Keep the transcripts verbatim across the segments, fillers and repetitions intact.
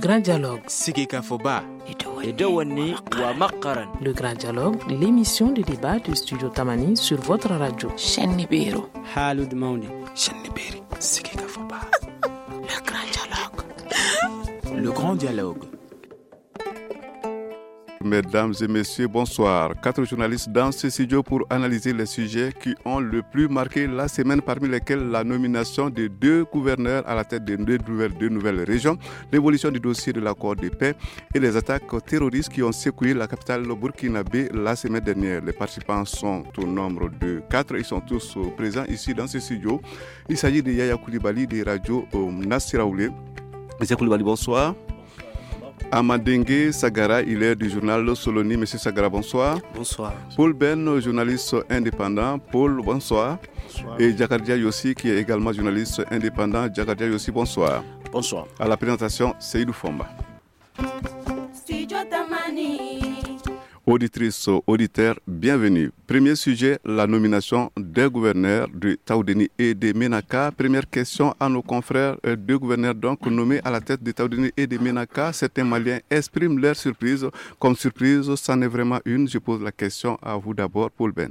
Grand Dialogue. Sigika Foba. Edouani wa Makaran. Le Grand Dialogue, l'émission de débat du studio Tamani sur votre radio. Chenibiro. Halud Mauni. Chenibiri. Sigika Foba. Le Grand Dialogue. Le Grand Dialogue. Mesdames et messieurs, bonsoir. Quatre journalistes dans ce studio pour analyser les sujets qui ont le plus marqué la semaine, parmi lesquels la nomination de deux gouverneurs à la tête de deux nouvelles, deux nouvelles régions, l'évolution du dossier de l'accord de paix et les attaques terroristes qui ont secoué la capitale burkinabé la semaine dernière. Les participants sont au nombre de quatre. Ils sont tous présents ici dans ce studio. Il s'agit de Yaya Koulibaly de Radio Nassiraoulé. Monsieur Koulibaly, bonsoir. Amadenge Sagara, il est du journal Soloni. Monsieur Sagara, bonsoir. Bonsoir. Paul Ben, journaliste indépendant. Paul, bonsoir. Bonsoir. Et Djakardia Yossi, qui est également journaliste indépendant. Djakardia Yossi, bonsoir. Bonsoir. À la présentation, Seydou Fomba. Auditrices, auditeurs, bienvenue. Premier sujet, la nomination des gouverneurs de Taoudéni et de Ménaka. Première question à nos confrères, deux gouverneurs donc nommés à la tête de Taoudéni et de Ménaka. Certains Maliens expriment leur surprise. Comme surprise, ça n'est vraiment une. Je pose la question à vous d'abord, Paul Ben.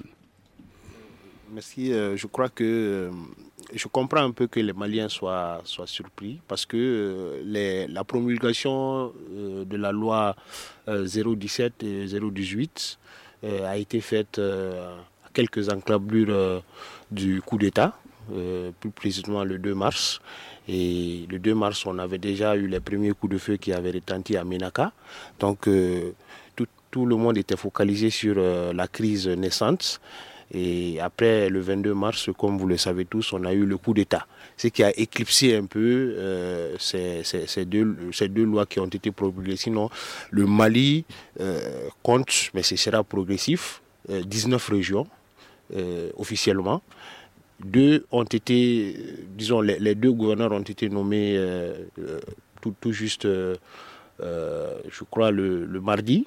Merci. Euh, je crois que euh, je comprends un peu que les Maliens soient, soient surpris parce que euh, les, la promulgation euh, de la loi euh, zéro dix-sept et zéro dix-huit euh, a été faite euh, à quelques encablures euh, du coup d'État, euh, plus précisément le deux mars. Et le deux mars, on avait déjà eu les premiers coups de feu qui avaient retenti à Ménaka. Donc euh, tout, tout le monde était focalisé sur euh, la crise naissante. Et après le vingt-deux mars, comme vous le savez tous, on a eu le coup d'État. Ce qui a éclipsé un peu euh, ces, ces, ces, deux, ces deux lois qui ont été promulguées. Sinon, le Mali euh, compte, mais ce sera progressif, euh, dix-neuf régions euh, officiellement. Deux ont été, disons, les, les deux gouverneurs ont été nommés euh, euh, tout, tout juste, euh, euh, je crois, le, le mardi.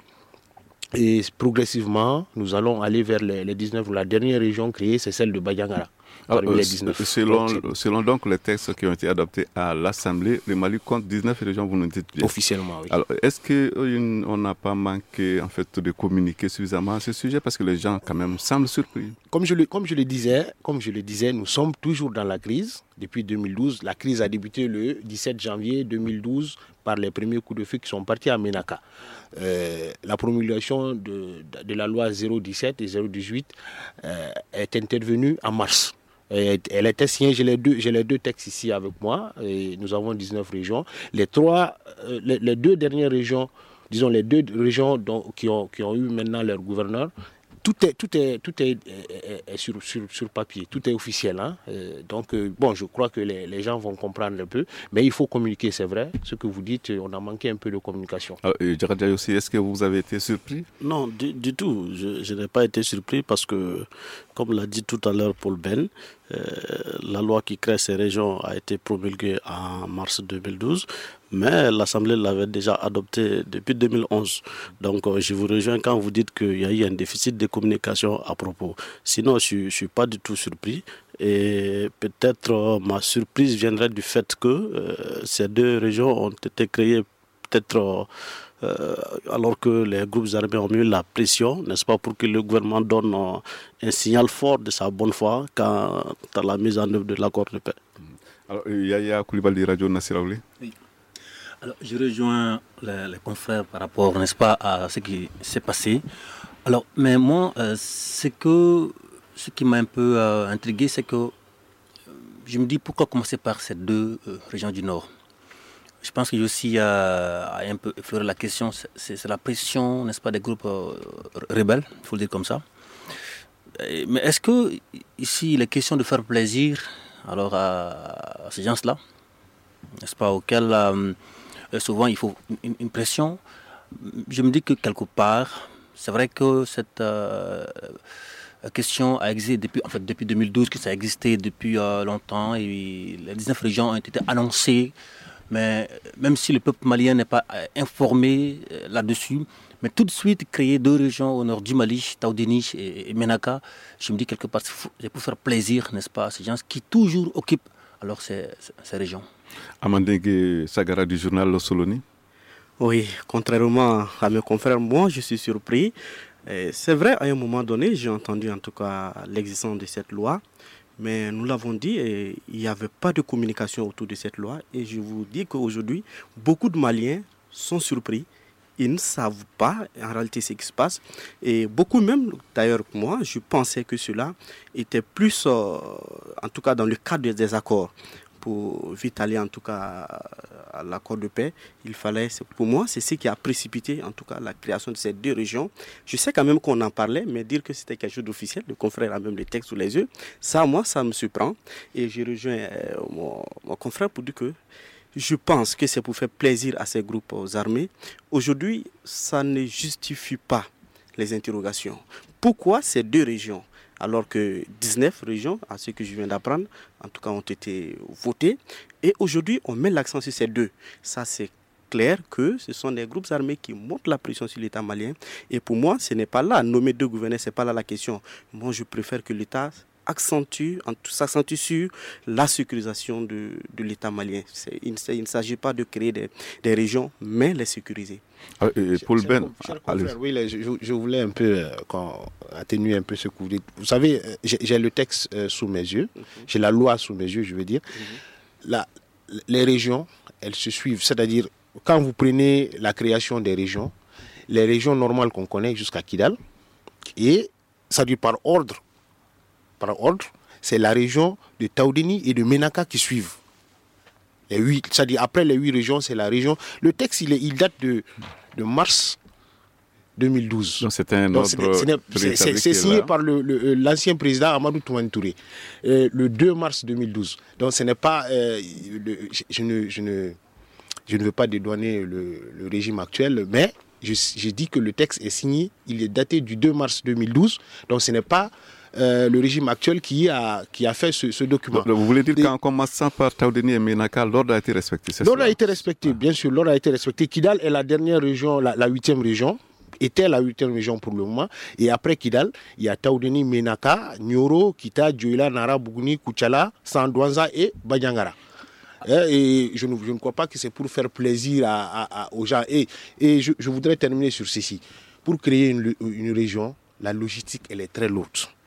Et progressivement, nous allons aller vers les, les dix-neuf. La dernière région créée, c'est celle de Badiangara. Ah, euh, selon, donc, selon donc les textes qui ont été adoptés à l'Assemblée, le Mali compte dix-neuf régions, vous nous dites bien. Officiellement, oui. Alors, est-ce qu'on n'a pas manqué en fait, de communiquer suffisamment à ce sujet? Parce que les gens, quand même, semblent surpris. Comme je le, comme je le disais, comme je le disais, nous sommes toujours dans la crise depuis deux mille douze. La crise a débuté le dix-sept janvier deux mille douze par les premiers coups de feu qui sont partis à Ménaka. Euh, la promulgation de, de la loi zéro dix-sept et zéro dix-huit euh, est intervenue en mars. Elle était signée, j'ai les deux, j'ai les deux textes ici avec moi, et nous avons dix-neuf régions. Les, trois, euh, les, les deux dernières régions, disons les deux régions dont, qui, ont, qui ont eu maintenant leur gouverneur, tout est, tout est, tout est, est, est sur, sur, sur papier, tout est officiel. Hein. Euh, donc, euh, bon, je crois que les, les gens vont comprendre un peu, mais il faut communiquer, c'est vrai. Ce que vous dites, on a manqué un peu de communication. Alors, Djakardia aussi, est-ce que vous avez été surpris? Non, du, du tout. Je, je n'ai pas été surpris parce que, comme l'a dit tout à l'heure Paul Ben, euh, la loi qui crée ces régions a été promulguée en mars deux mille douze. Mais l'Assemblée l'avait déjà adoptée depuis deux mille onze. Donc euh, je vous rejoins quand vous dites qu'il y a eu un déficit de communication à propos. Sinon, je ne suis pas du tout surpris. Et peut-être euh, ma surprise viendrait du fait que euh, ces deux régions ont été créées peut-être euh, euh, alors que les groupes armés ont mis la pression, n'est-ce pas, pour que le gouvernement donne euh, un signal fort de sa bonne foi quant à la mise en œuvre de l'accord de paix. Alors, Yaya Koulibaly, Radio Nassiraoulé. Oui. Alors, je rejoins les, les confrères par rapport, n'est-ce pas, à ce qui s'est passé. Alors, mais moi, euh, c'est que ce qui m'a un peu euh, intrigué, c'est que euh, je me dis pourquoi commencer par ces deux euh, régions du Nord. Je pense que Yossi a, a un peu effleuré la question, c'est, c'est la pression, n'est-ce pas, des groupes euh, rebelles, il faut le dire comme ça. Et, mais est-ce que ici, il est question de faire plaisir alors à, à ces gens-là, n'est-ce pas, auxquels euh, souvent il faut une, une pression? Je me dis que quelque part, c'est vrai que cette euh, question a existé depuis, en fait, depuis deux mille douze, que ça a existé depuis euh, longtemps, et les dix-neuf régions ont été annoncées, mais même si le peuple malien n'est pas euh, informé euh, là-dessus, mais tout de suite créer deux régions au nord du Mali, Taoudéni et, et Ménaka, je me dis quelque part, c'est pour faire plaisir, n'est-ce pas, à ces gens qui toujours occupent alors ces, ces régions. Amadenge Sagara du journal Le Soloni. Oui, contrairement à mes confrères, moi je suis surpris. Et c'est vrai, à un moment donné, j'ai entendu en tout cas l'existence de cette loi, mais nous l'avons dit, et il n'y avait pas de communication autour de cette loi. Et je vous dis qu'aujourd'hui, beaucoup de Maliens sont surpris. Ils ne savent pas en réalité ce qui se passe. Et beaucoup même, d'ailleurs moi, je pensais que cela était plus, euh, en tout cas dans le cadre des accords. Pour vite aller en tout cas à l'accord de paix, il fallait, pour moi, c'est ce qui a précipité en tout cas la création de ces deux régions. Je sais quand même qu'on en parlait, mais dire que c'était quelque chose d'officiel, le confrère a même les textes sous les yeux, ça, moi, ça me surprend. Et je rejoins euh, mon, mon confrère pour dire que je pense que c'est pour faire plaisir à ces groupes armés. Aujourd'hui, ça ne justifie pas les interrogations. Pourquoi ces deux régions ? Alors que dix-neuf régions, à ce que je viens d'apprendre, en tout cas ont été votées. Et aujourd'hui, on met l'accent sur ces deux. Ça, c'est clair que ce sont des groupes armés qui montent la pression sur l'État malien. Et pour moi, ce n'est pas là, nommer deux gouverneurs, ce n'est pas là la question. Moi, je préfère que l'État accentue, s'accentue sur la sécurisation de, de l'État malien. C'est, il, il ne s'agit pas de créer des, des régions, mais les sécuriser. Ah, et Paul Ben, confrère, oui, là, je, je voulais un peu euh, quand, atténuer un peu ce que vous dites. Vous savez, j'ai, j'ai le texte euh, sous mes yeux, mm-hmm. j'ai la loi sous mes yeux, je veux dire. Mm-hmm. La, les régions, elles se suivent. C'est-à-dire, quand vous prenez la création des régions, les régions normales qu'on connaît jusqu'à Kidal, et ça dit par ordre, par ordre, c'est la région de Taoudini et de Ménaka qui suivent. Les huit, c'est-à-dire après les huit régions, c'est la région. Le texte, il, est, il date de, de mars deux mille douze. Donc c'est un ordre. C'est, c'est, c'est signé là. par le, le, l'ancien président Amadou Toumani Touré, euh, le deux mars deux mille douze. Donc ce n'est pas. Euh, le, je, je, ne, je, ne, je ne veux pas dédouaner le, le régime actuel, mais je, je dis que le texte est signé, il est daté du deux mars deux mille douze. Donc ce n'est pas. Euh, le régime actuel qui a, qui a fait ce, ce document. Vous voulez dire qu'en commençant par Taoudini et Ménaka, l'ordre a été respecté, c'est L'ordre ça? a été respecté, bien sûr, l'ordre a été respecté. Kidal est la dernière région, la, la huitième région, était la huitième région pour le moment. Et après Kidal, il y a Taoudini, Ménaka, Nyoro, Kita, Djoila, Nara, Bougouni, Kouchala, Sandouanza et Badiangara. Et je ne, je ne crois pas que c'est pour faire plaisir à, à, à, aux gens. Et, et je, je voudrais terminer sur ceci. Pour créer une, une région, la logistique, elle est très lourde.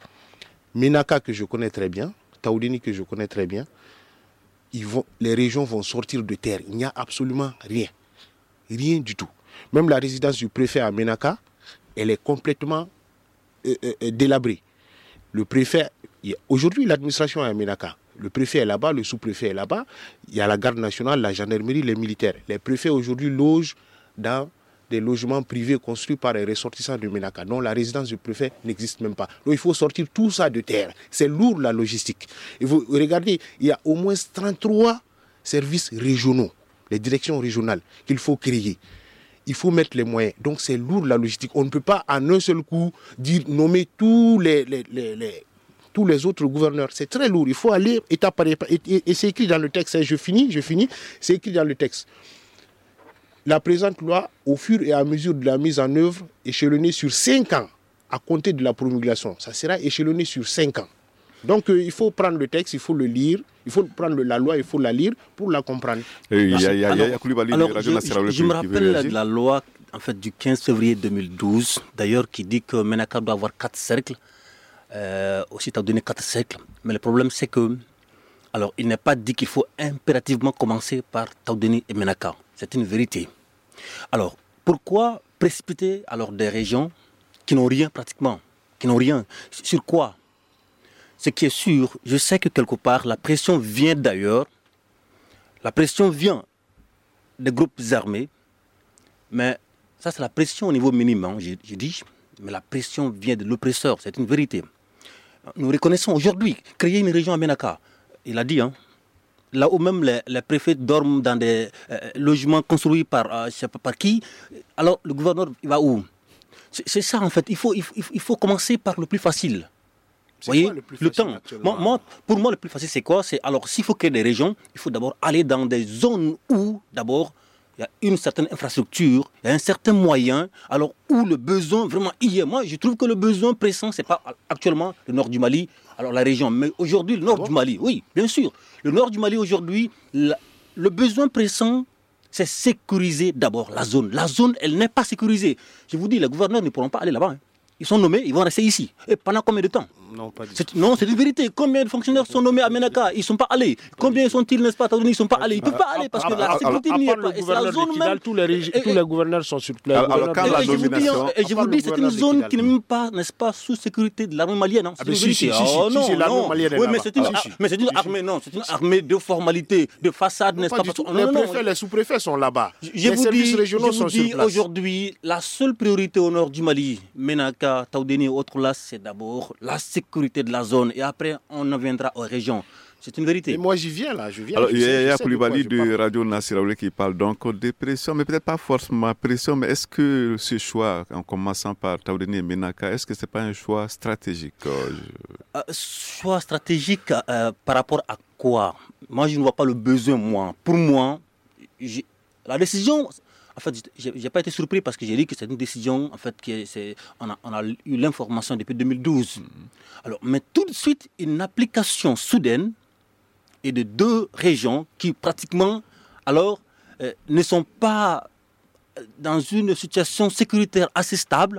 Ménaka, que je connais très bien, Taoudini, que je connais très bien, ils vont, les régions vont sortir de terre. Il n'y a absolument rien. Rien du tout. Même la résidence du préfet à Ménaka, elle est complètement euh, euh, délabrée. Le préfet, a, aujourd'hui l'administration est à Ménaka. Le préfet est là-bas, le sous-préfet est là-bas. Il y a la garde nationale, la gendarmerie, les militaires. Les préfets aujourd'hui logent dans des logements privés construits par les ressortissants de Ménaka, dont la résidence du préfet n'existe même pas. Donc il faut sortir tout ça de terre. C'est lourd la logistique. Et vous regardez, il y a au moins trente-trois services régionaux, les directions régionales qu'il faut créer. Il faut mettre les moyens. Donc c'est lourd la logistique. On ne peut pas en un seul coup dire, nommer tous les, les, les, les, tous les autres gouverneurs. C'est très lourd. Il faut aller étape par étape. Et, et, et c'est écrit dans le texte. Je finis, je finis. C'est écrit dans le texte. La présente loi, au fur et à mesure de la mise en œuvre, échelonnée sur cinq ans, à compter de la promulgation, ça sera échelonné sur cinq ans. Donc euh, il faut prendre le texte, il faut le lire, il faut prendre la loi, il faut la lire pour la comprendre. Alors, je, je me rappelle de la loi en fait, du quinze février deux mille douze, d'ailleurs, qui dit que Ménaka doit avoir quatre cercles, euh, aussi tu as donné quatre cercles. Mais le problème, c'est que, alors, il n'est pas dit qu'il faut impérativement commencer par Taoudini et Ménaka. C'est une vérité. Alors, pourquoi précipiter alors des régions qui n'ont rien pratiquement, qui n'ont rien? Sur quoi? Ce qui est sûr, je sais que quelque part, la pression vient d'ailleurs. La pression vient des groupes armés, mais ça c'est la pression au niveau minimum, je, je dis, mais la pression vient de l'oppresseur, c'est une vérité. Nous reconnaissons aujourd'hui, créer une région à Ménaka, il a dit, hein, là où même les, les préfets dorment dans des euh, logements construits par, euh, je sais pas par qui, alors le gouverneur il va où? C'est, c'est ça en fait, il faut, il, faut, il faut commencer par le plus facile. Vous voyez, le, le temps. Moi, moi, pour moi, le plus facile, c'est quoi? C'est alors, s'il faut créer des régions, il faut d'abord aller dans des zones où, d'abord, il y a une certaine infrastructure, il y a un certain moyen, alors où le besoin vraiment y est. Moi, je trouve que le besoin pressant, c'est pas actuellement le nord du Mali, alors la région, mais aujourd'hui, le nord du Mali, oui, bien sûr. Le nord du Mali, aujourd'hui, la, le besoin pressant, c'est sécuriser d'abord la zone. La zone, elle n'est pas sécurisée. Je vous dis, les gouverneurs ne pourront pas aller là-bas. Hein. Ils sont nommés, ils vont rester ici. Et pendant combien de temps? Non, pas du tout. C'est, non, c'est une vérité. Combien de fonctionnaires sont nommés à Ménaka? Ils ne sont pas allés. Combien sont-ils, n'est-ce pas, ils ne sont pas allés. Ils ne peuvent pas aller parce que la sécurité n'y est pas. Et c'est la zone même. Tous les, régi- tous les gouverneurs sont sur place. Alors, quand la nomination... Et je vous dis, c'est une zone qui n'est même pas, n'est-ce pas, sous sécurité de l'armée malienne. C'est une vérité. Oh non, non. Oui, mais c'est une, mais c'est une armée, non, c'est une armée de formalité, de façade, n'est-ce pas? Les préfets, les sous-préfets sont là-bas. Je vous dis, je vous dis aujourd'hui, la seule priorité au nord du Mali, Ménaka, Taoudéni et autres là, c'est d'abord la sécurité de la zone. Et après, on en viendra aux régions. C'est une vérité. Et moi, j'y viens là. Je viens. Alors, je il y a, sais, y a je Koulibaly de, de Radio Nassiraoulé qui parle donc de pression, mais peut-être pas forcément pression, mais est-ce que ce choix, en commençant par Taoudéni et Ménaka, est-ce que ce n'est pas un choix stratégique? euh, Choix stratégique euh, par rapport à quoi? Moi, je ne vois pas le besoin, moi. Pour moi, j'ai... la décision... En fait, je n'ai pas été surpris parce que j'ai dit que c'est une décision, en fait, qui est, c'est, on, a, on a eu l'information depuis deux mille douze. Mmh. Alors, mais tout de suite, une application soudaine et de deux régions qui pratiquement, alors, euh, ne sont pas dans une situation sécuritaire assez stable,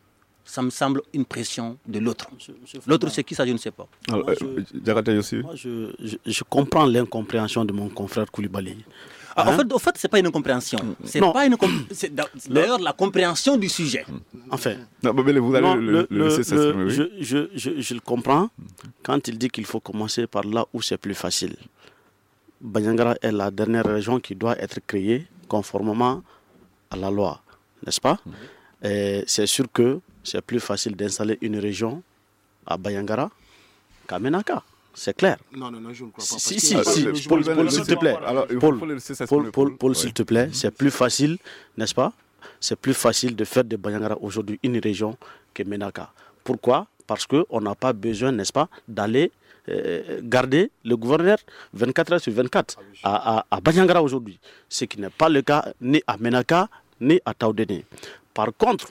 ça me semble une pression de l'autre. L'autre, c'est qui ça, je ne sais pas. Alors, moi, je, aussi. Moi, je, je, je comprends l'incompréhension de mon confrère Koulibaly. Ah, hein? En fait, en fait, c'est pas une incompréhension. C'est non. pas une comp... c'est d'ailleurs la compréhension du sujet. Enfin, non, mais vous allez non, le, le, le, laisser le, le, oui. je, je, je, je le comprends quand il dit qu'il faut commencer par là où c'est plus facile. Banyangara est la dernière région qui doit être créée conformément à la loi, n'est-ce pas? Et c'est sûr que c'est plus facile d'installer une région à Banyangara qu'à Ménaka. C'est clair. Non, non, non, je ne crois pas. Si, si, si. Paul, Paul, s'il te plaît. Paul, Paul, Paul, Paul s'il te plaît, c'est plus facile, n'est-ce pas? C'est plus facile de faire de Banyangara aujourd'hui une région que Ménaka. Pourquoi? Parce qu'on n'a pas besoin, n'est-ce pas, d'aller euh, garder le gouverneur vingt-quatre heures sur vingt-quatre à, à, à Banyangara aujourd'hui. Ce qui n'est pas le cas ni à Ménaka, ni à Taoudéni. Par contre,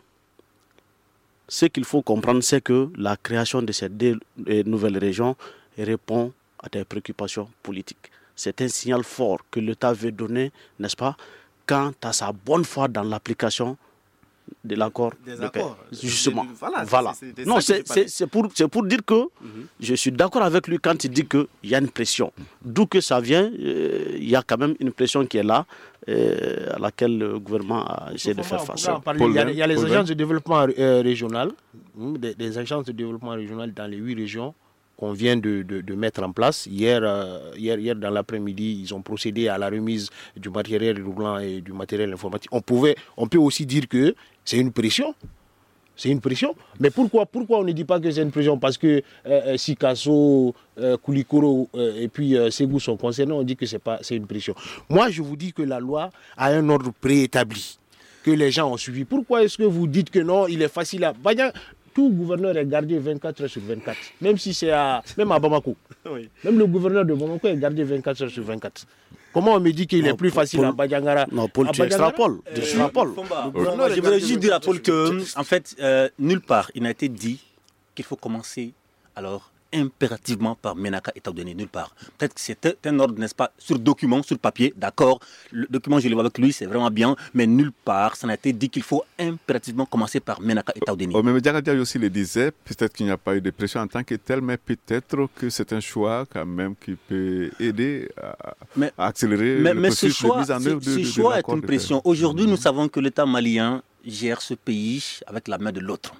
ce qu'il faut comprendre, c'est que la création de ces deux euh, nouvelles régions répond à des préoccupations politiques. C'est un signal fort que l'État veut donner, n'est-ce pas, quant à sa bonne foi dans l'application de l'accord des de accords. paix. Justement. De, voilà. voilà. C'est, c'est non, c'est, c'est, c'est, pour, c'est pour dire que mm-hmm. je suis d'accord avec lui quand il dit qu'il y a une pression. D'où que ça vient, euh, il y a quand même une pression qui est là, euh, à laquelle le gouvernement a essayé de faire face. Il y a, il y a les agences de développement euh, régional, des, des agences de développement régional dans les huit régions qu'on vient de, de, de mettre en place. Hier, euh, hier, hier, dans l'après-midi, ils ont procédé à la remise du matériel roulant et du matériel informatique. On, pouvait, on peut aussi dire que c'est une pression. C'est une pression. Mais pourquoi, pourquoi on ne dit pas que c'est une pression? Parce que euh, Sikasso, euh, Koulikoro euh, et puis euh, Ségou sont concernés, on dit que c'est, pas, c'est une pression. Moi, je vous dis que la loi a un ordre préétabli, que les gens ont suivi. Pourquoi est-ce que vous dites que non, il est facile à... Tout gouverneur est gardé vingt-quatre heures sur vingt-quatre, même si c'est à, même à Bamako. Oui. Même le gouverneur de Bamako est gardé vingt-quatre heures sur vingt-quatre. Comment on me dit qu'il non, est plus facile Paul, à Banyangara? Non, Paul, tu extrapoles. Euh, je voudrais juste dire à Paul que, en fait, euh, nulle part, il n'a été dit qu'il faut commencer alors impérativement par Ménaka et Taoudéni, nulle part. Peut-être que c'est un ordre, n'est-ce pas, sur document, sur papier, d'accord. Le document, je le vois avec lui, c'est vraiment bien, mais nulle part, ça n'a été dit qu'il faut impérativement commencer par Ménaka et Taoudéni. Oh, mais Diagadia aussi le disait, peut-être qu'il n'y a pas eu de pression en tant que tel, mais peut-être que c'est un choix quand même qui peut aider à, mais, à accélérer mais, le mais processus ce choix, de mise en œuvre de, ce de, choix de est une pression. Aujourd'hui, nous savons que l'État malien gère ce pays avec la main de l'autre.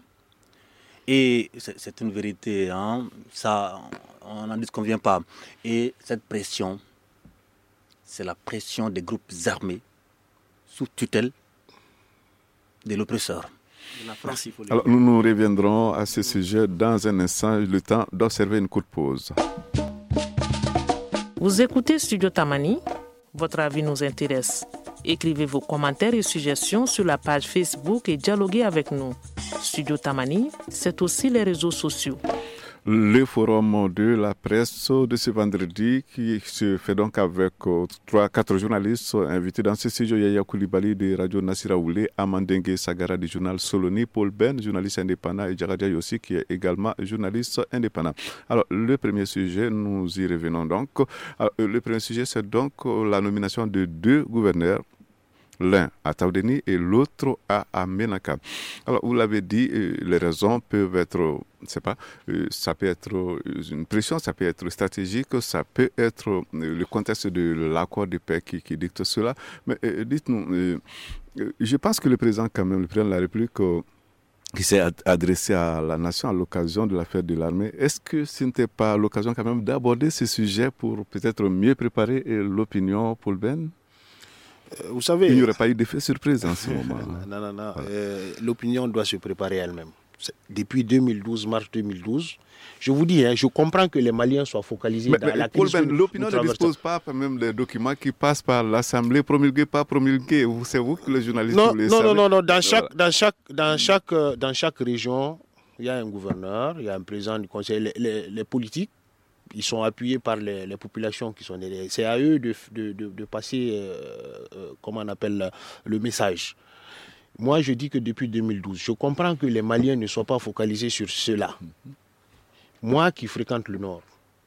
Et c'est, c'est une vérité, hein, ça, on n'en disconvient pas. Et cette pression, c'est la pression des groupes armés sous tutelle de l'oppresseur. De la France, il faut le dire. Alors, nous nous reviendrons à ce sujet dans un instant, le temps d'observer une courte pause. Vous écoutez Studio Tamani, votre avis nous intéresse. Écrivez vos commentaires et suggestions sur la page Facebook et dialoguez avec nous. Studio Tamani, c'est aussi les réseaux sociaux. Le forum de la presse de ce vendredi qui se fait donc avec trois, quatre journalistes invités dans ce studio. Yaya Koulibaly de Radio Nassiraoulé, Amandengue Sagara du journal Soloni, Paul Ben, journaliste indépendant, et Diagadia Yossi qui est également journaliste indépendant. Alors le premier sujet, nous y revenons donc. Alors, le premier sujet, c'est donc la nomination de deux gouverneurs l'un à Taoudeni et l'autre à, à Ménaka. Alors, vous l'avez dit, euh, les raisons peuvent être, je ne sais pas, euh, ça peut être une pression, ça peut être stratégique, ça peut être euh, le contexte de l'accord de paix qui, qui dicte cela. Mais euh, dites-nous, euh, je pense que le président, quand même, le président de la République, euh, qui s'est adressé à la nation à l'occasion de la fête de l'armée, est-ce que ce n'était pas l'occasion quand même d'aborder ce sujet pour peut-être mieux préparer l'opinion, Paul Ben? Vous savez, il n'y aurait pas eu d'effet surprise en ce moment. Non, non, non. Voilà. Euh, l'opinion doit se préparer elle-même. Depuis deux mille douze, mars deux mille douze, je vous dis, hein, je comprends que les Maliens soient focalisés mais, dans mais la Paul crise. Ben, l'opinion ne dispose pas même des documents qui passent par l'Assemblée, promulgués, pas promulgués. C'est vous que les journalistes non, vous les non, savez. non, non, non. Dans chaque, voilà. dans chaque, dans chaque, dans chaque région, il y a un gouverneur, il y a un président du conseil. Les, les, les politiques, ils sont appuyés par les, les populations qui sont derrière. C'est à eux de, de, de, de passer, euh, euh, comment on appelle, le message. Moi, je dis que depuis deux mille douze, je comprends que les Maliens ne soient pas focalisés sur cela. Moi qui fréquente le Nord,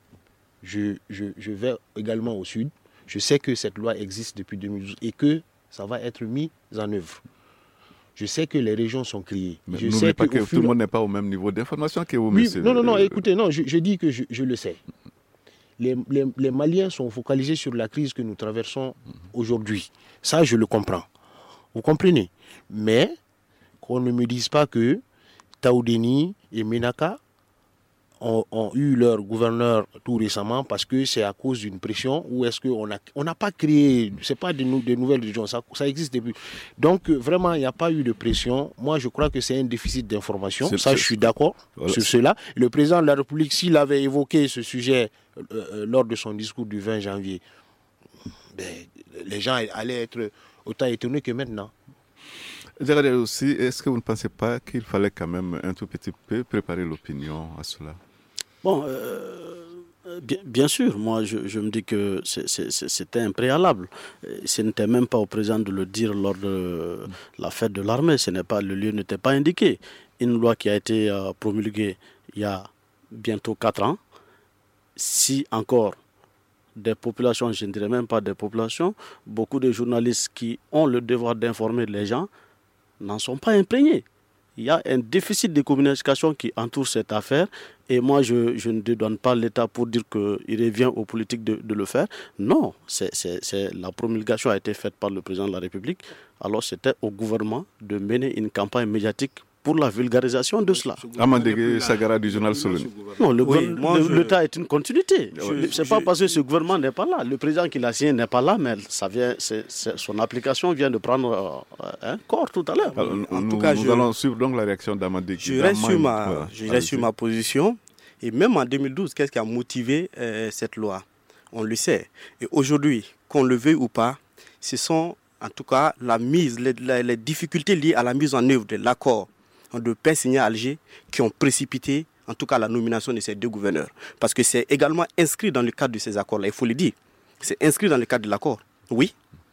je, je, je vais également au Sud. Je sais que cette loi existe depuis deux mille douze et que ça va être mis en œuvre. Je sais que les régions sont créées. Mais je n'oubliez sais pas que, que que tout le monde n'est pas au même niveau d'information que vous, oui, monsieur. Non, non, non, écoutez, non, je, je dis que je, je le sais. Les, les, les Maliens sont focalisés sur la crise que nous traversons aujourd'hui. Ça, je le comprends. Vous comprenez? Mais qu'on ne me dise pas que Taoudeni et Ménaka ont, ont eu leur gouverneur tout récemment parce que c'est à cause d'une pression ou est-ce qu'on n'a on n'a pas créé, c'est pas de, nou, de nouvelles régions, ça, ça existe depuis. Donc vraiment, il n'y a pas eu de pression. Moi, je crois que c'est un déficit d'information. Ça, je suis d'accord voilà. sur cela. Le président de la République, s'il avait évoqué ce sujet euh, lors de son discours du vingt janvier, ben, les gens allaient être autant étonnés que maintenant. Regardez aussi, est-ce que vous ne pensez pas qu'il fallait quand même un tout petit peu préparer l'opinion à cela? Bon, euh, bien, bien sûr, moi je, je me dis que c'est, c'est, c'était un préalable. Ce n'était même pas au président de le dire lors de la fête de l'armée, ce n'est pas, le lieu n'était pas indiqué. Une loi qui a été euh, promulguée il y a bientôt quatre ans, si encore des populations, je ne dirais même pas des populations, beaucoup de journalistes qui ont le devoir d'informer les gens n'en sont pas imprégnés. Il y a un déficit de communication qui entoure cette affaire et moi je, je ne dédouane pas l'État pour dire qu'il revient aux politiques de, de le faire. Non, c'est, c'est, c'est, la promulgation a été faite par le président de la République, alors c'était au gouvernement de mener une campagne médiatique pour la vulgarisation de cela. Amandé Sagara du journal Solène. Non, le oui, moi, je... l'État est une continuité. Je, c'est je, pas je... parce que ce gouvernement n'est pas là. Le président qui l'a signé n'est pas là, mais ça vient, c'est, c'est, son application vient de prendre euh, un corps tout à l'heure. Alors, en nous, tout cas, nous je... allons suivre donc la réaction d'Amandé. Je reste, sur ma, voilà. je reste sur ma position. Et même en deux mille douze, qu'est-ce qui a motivé euh, cette loi? On le sait. Et aujourd'hui, qu'on le veuille ou pas, ce sont en tout cas la mise, les, les, les difficultés liées à la mise en œuvre de l'accord de paix signé à Alger qui ont précipité en tout cas la nomination de ces deux gouverneurs. Parce que c'est également inscrit dans le cadre de ces accords-là, il faut le dire. C'est inscrit dans le cadre de l'accord. Oui.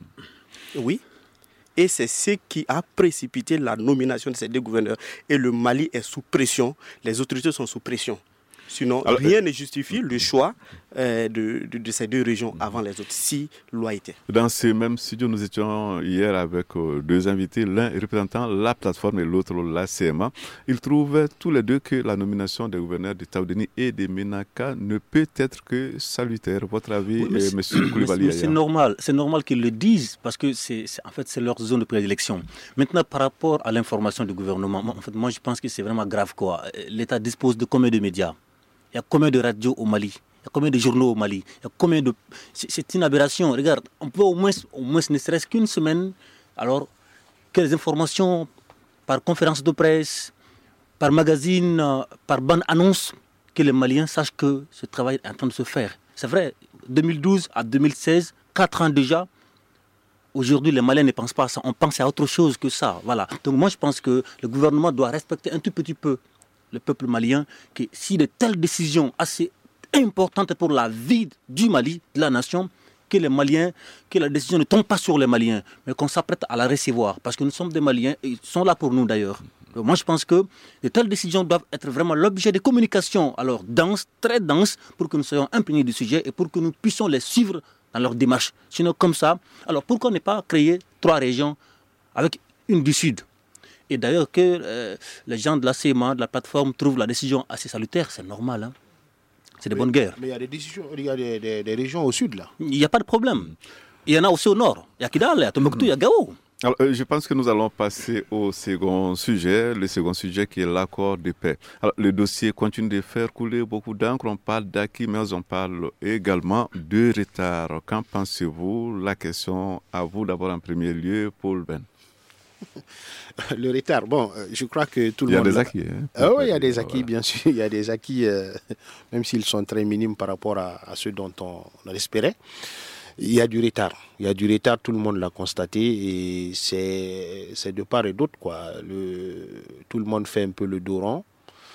Oui. Et c'est ce qui a précipité la nomination de ces deux gouverneurs. Et le Mali est sous pression, les autorités sont sous pression. Sinon, alors, rien euh, ne justifie le choix euh, de, de, de ces deux régions avant les autres, si loi était. Dans ce même studio, nous étions hier avec euh, deux invités, l'un représentant la plateforme et l'autre l'A C M A. Ils trouvent tous les deux que la nomination des gouverneurs de Taoudeni et de Ménaka ne peut être que salutaire. Votre avis, oui, euh, M. Koulibaly? C'est normal, c'est normal qu'ils le disent parce que c'est, c'est, en fait, c'est leur zone de prédilection. Maintenant, par rapport à l'information du gouvernement, en fait, moi je pense que c'est vraiment grave, quoi. L'État dispose de combien de médias? Il y a combien de radios au Mali? Il y a combien de journaux au Mali? Il y a combien de... C'est, c'est une aberration. Regarde, on peut au moins, au moins ne serait-ce qu'une semaine, alors que les informations par conférence de presse, par magazine, par bande-annonce, que les Maliens sachent que ce travail est en train de se faire. C'est vrai, deux mille douze à deux mille seize, quatre ans déjà, aujourd'hui les Maliens ne pensent pas à ça. On pense à autre chose que ça. Voilà. Donc moi je pense que le gouvernement doit respecter un tout petit peu le peuple malien, que si de telles décisions assez importantes pour la vie du Mali, de la nation, que les Maliens, que la décision ne tombe pas sur les Maliens, mais qu'on s'apprête à la recevoir, parce que nous sommes des Maliens, et ils sont là pour nous d'ailleurs. Donc moi je pense que de telles décisions doivent être vraiment l'objet de communications, alors denses, très denses, pour que nous soyons imprégnés du sujet et pour que nous puissions les suivre dans leur démarche. Sinon comme ça, alors pourquoi ne pas créer trois régions avec une du Sud. Et d'ailleurs, que euh, les gens de la C M A, de la plateforme, trouvent la décision assez salutaire, c'est normal. Hein. C'est de bonne guerre. Mais il y a des décisions, il y a des, des, des régions au Sud, là. Il n'y a pas de problème. Il y en a aussi au Nord. Il y a Kidal, il y a Tombouctou, il y a Gao. Alors, euh, je pense que nous allons passer au second sujet, le second sujet qui est l'accord de paix. Alors, le dossier continue de faire couler beaucoup d'encre. On parle d'acquis, mais on parle également de retard. Qu'en pensez-vous? La question à vous d'abord en premier lieu, Paul Ben. Le retard, bon, je crois que tout le monde... Il y a des acquis. Hein, ah oui, il y a des acquis, voilà. Bien sûr. Il y a des acquis, euh, même s'ils sont très minimes par rapport à, à ceux dont on, on espérait. Il y a du retard. Il y a du retard, tout le monde l'a constaté et c'est, c'est de part et d'autre, quoi. Le, tout le monde fait un peu le dos rond.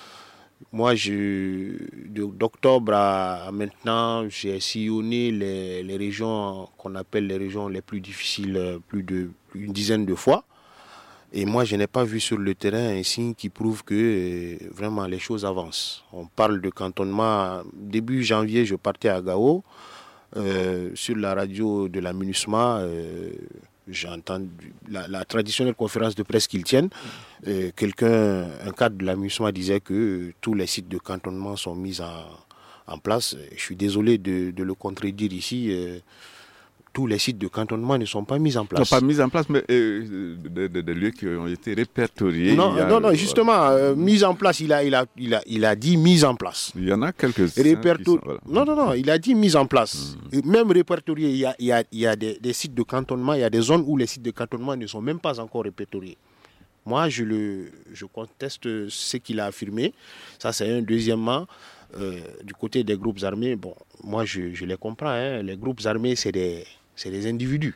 Moi, je, d'octobre à maintenant, j'ai sillonné les, les régions qu'on appelle les régions les plus difficiles plus de plus une dizaine de fois. Et moi, je n'ai pas vu sur le terrain un signe qui prouve que euh, vraiment les choses avancent. On parle de cantonnement. Début janvier, je partais à Gao. Euh, sur la radio de la MINUSMA, euh, j'entends la, la traditionnelle conférence de presse qu'ils tiennent. Euh, quelqu'un, un cadre de la MINUSMA disait que euh, tous les sites de cantonnement sont mis en, en place. Je suis désolé de, de le contredire ici. Euh, tous les sites de cantonnement ne sont pas mis en place. Ne sont pas mis en place, mais euh, des de, de lieux qui ont été répertoriés. Non, a, non, non, justement, euh, mise en place, il a, il, a, il, a, il a dit mise en place. Il y en a quelques-uns. Répertor... Sont, voilà. Non, non, non, il a dit mise en place. Mmh. Même répertorié, il y a, il y a, il y a des, des sites de cantonnement, il y a des zones où les sites de cantonnement ne sont même pas encore répertoriés. Moi, je, le, je conteste ce qu'il a affirmé. Ça, c'est un. Deuxièmement, euh, du côté des groupes armés, bon, moi, je, je les comprends. Hein. Les groupes armés, c'est des... c'est des individus.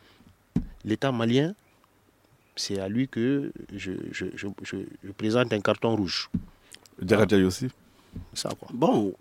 L'État malien, c'est à lui que je, je, je, je, je présente un carton rouge. Djaradjaï aussi. Ça, quoi. Bon,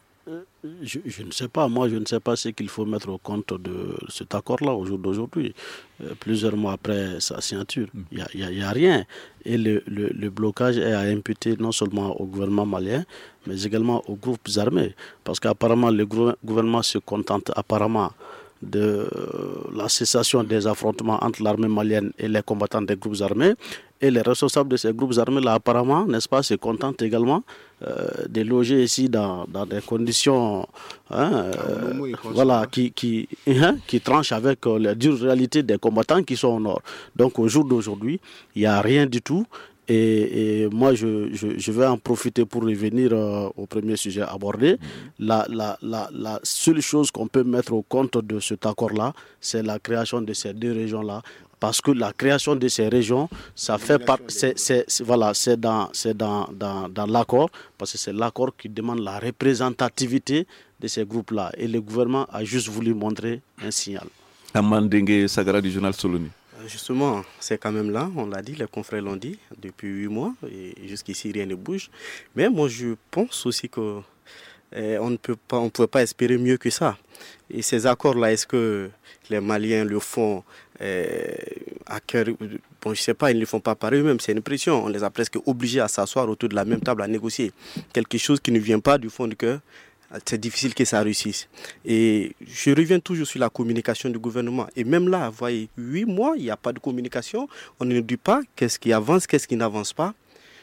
je, je ne sais pas. Moi, je ne sais pas ce qu'il faut mettre au compte de cet accord-là au jour d'aujourd'hui. Euh, plusieurs mois après sa signature, il n'y a, a, a rien. Et le, le, le blocage est à imputer non seulement au gouvernement malien, mais également aux groupes armés. Parce qu'apparemment, le gouvernement se contente apparemment de la cessation des affrontements entre l'armée malienne et les combattants des groupes armés. Et les responsables de ces groupes armés-là, apparemment, n'est-ce pas, se contentent également euh, de loger ici dans, dans des conditions hein, euh, voilà, qui, qui, hein, qui tranchent avec euh, la dure réalité des combattants qui sont au nord. Donc au jour d'aujourd'hui, il n'y a rien du tout. Et, et moi, je, je, je vais en profiter pour revenir euh, au premier sujet abordé. La, la, la, la seule chose qu'on peut mettre au compte de cet accord-là, c'est la création de ces deux régions-là. Parce que la création de ces régions, ça fait part, c'est, c'est, c'est, voilà, c'est, dans, c'est dans, dans, dans l'accord, parce que c'est l'accord qui demande la représentativité de ces groupes-là. Et le gouvernement a juste voulu montrer un signal. Amandengue Sagara du journal Soloni. Justement, c'est quand même là, on l'a dit, les confrères l'ont dit, depuis huit mois, et jusqu'ici rien ne bouge. Mais moi je pense aussi que eh, on ne peut pas, on ne pouvait pas espérer mieux que ça. Et ces accords-là, est-ce que les Maliens le font eh, à cœur? Bon, je ne sais pas, ils ne le font pas par eux-mêmes, c'est une pression. On les a presque obligés à s'asseoir autour de la même table à négocier. Quelque chose qui ne vient pas du fond du cœur. C'est difficile que ça réussisse. Et je reviens toujours sur la communication du gouvernement. Et même là, vous voyez, huit mois, il n'y a pas de communication. On ne dit pas qu'est-ce qui avance, qu'est-ce qui n'avance pas.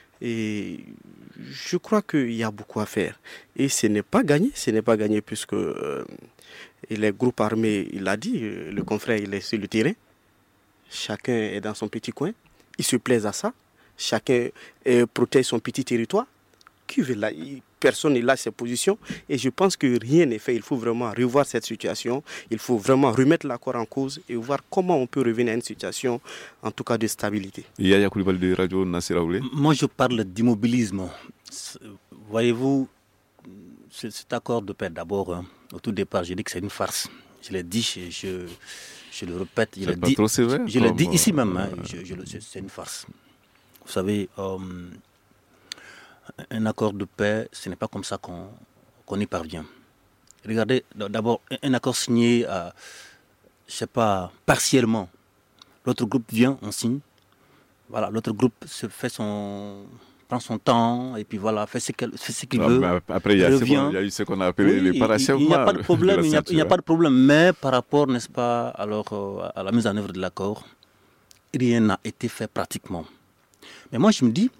Et je crois qu'il y a beaucoup à faire. Et ce n'est pas gagné, ce n'est pas gagné puisque euh, les groupes armés, il l'a dit, le confrère, il est sur le terrain. Chacun est dans son petit coin. Il se plaise à ça. Chacun euh, protège son petit territoire. Qui veut là, personne n'est là à ses positions et je pense que rien n'est fait. Il faut vraiment revoir cette situation. Il faut vraiment remettre l'accord en cause et voir comment on peut revenir à une situation, en tout cas de stabilité. Yaya Koulibaly de Radio Nassira Oulé. Moi, je parle d'immobilisme. Voyez-vous, cet accord de paix, d'abord, hein, au tout départ, j'ai dit que c'est une farce. Je l'ai dit, je, je, je le répète. Je l'ai dit, trop sévère, je l'ai dit ici même. Hein, je, je, c'est une farce. Vous savez... Euh, un accord de paix, ce n'est pas comme ça qu'on, qu'on y parvient. Regardez, d'abord, un accord signé, euh, je ne sais pas, partiellement. L'autre groupe vient, on signe. Voilà, l'autre groupe se fait son, prend son temps et puis voilà, fait ce, fait ce qu'il non, veut. Après, il y, y a eu ce qu'on a appelé oui, les parachèvements. Il n'y a pas de problème, il n'y a, il n'y a pas de problème. Mais par rapport, n'est-ce pas, alors, euh, à la mise en œuvre de l'accord, rien n'a été fait pratiquement. Mais moi, je me dis,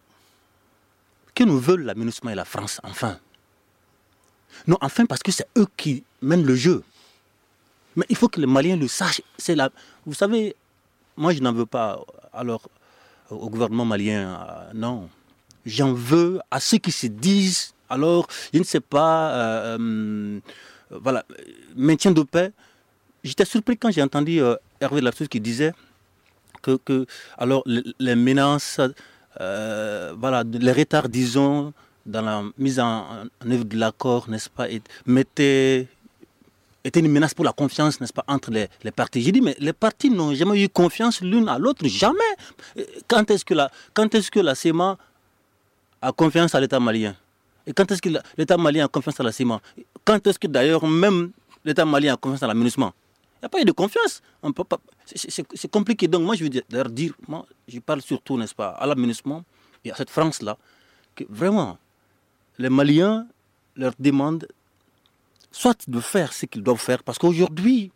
que nous veulent la MINUSMA et la France, enfin? Non, enfin, parce que c'est eux qui mènent le jeu. Mais il faut que les Maliens le sachent. C'est la... Vous savez, moi, je n'en veux pas alors au gouvernement malien, euh, non. J'en veux à ceux qui se disent, alors, je ne sais pas, euh, euh, voilà, maintien de paix. J'étais surpris quand j'ai entendu euh, Hervé Lapsus qui disait que, que alors, les, les menaces, euh, voilà, les retards, disons, dans la mise en, en œuvre de l'accord, n'est-ce pas, mettaient... était une menace pour la confiance, n'est-ce pas, entre les, les partis. J'ai dit, mais les partis n'ont jamais eu confiance l'une à l'autre, jamais. Quand est-ce que la, quand est-ce que la C E M A a confiance à l'État malien? Et quand est-ce que la, l'État malien a confiance à la C E M A? Quand est-ce que d'ailleurs même l'État malien a confiance à la MINUSMA? Il n'y a pas eu de confiance. On peut pas, c'est, c'est, c'est compliqué. Donc moi je veux d'ailleurs dire, moi je parle surtout, n'est-ce pas, à la MINUSMA et à cette France-là, que vraiment, les Maliens leur demandent soit de faire ce qu'ils doivent faire, parce qu'aujourd'hui,